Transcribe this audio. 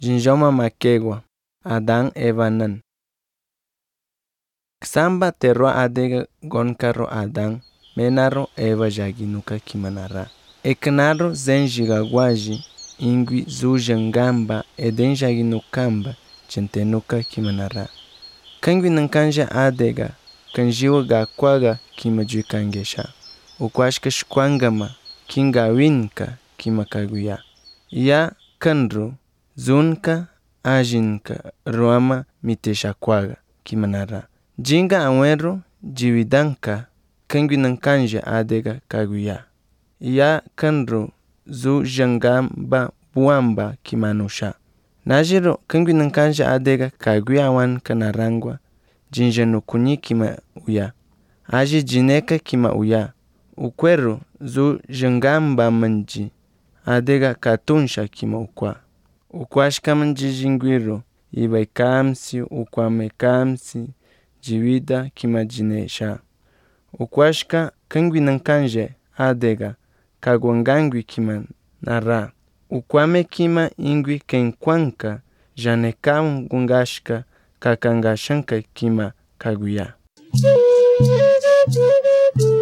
jinjoma makewa, Adán Evanan. Samba terro adega gonkaro Adán, menaro Eva jaginuka kimanara. Eknaro zenjigagwaji, ingwi zujangamba eden jaginukamba, chentenuka kimanara. Kangwi nankanja adega, kanjiwa gakwaga kimajukangesha. Ukwashka shkwangama, kinga winka kimakaguya. Ya kanru, zunka, ajinka, ruama miteshakwaga kimanara. Jinga anwero, jiwidanka, kangwi nankanja adega kaguya. Ya kanru, zu jangamba buamba kimanusha. Najiro kangwi nankanja adega kaguya wan kanarangwa, jinjanu kunyi kima uya. Aji jineka kima uya. Ukweru zu jangamba manji, adega katunsha kima ukwa. Ukwashka manji jingwiru, ibai kamsi, ukwame kamsi, jiwida kima jinesha. Ukwashka kangwi nankanje adega, kagwangangwi kima nara. Ukwame kima ingwi kenkwanka, janekam gungashka, kakangashanka kima kaguya.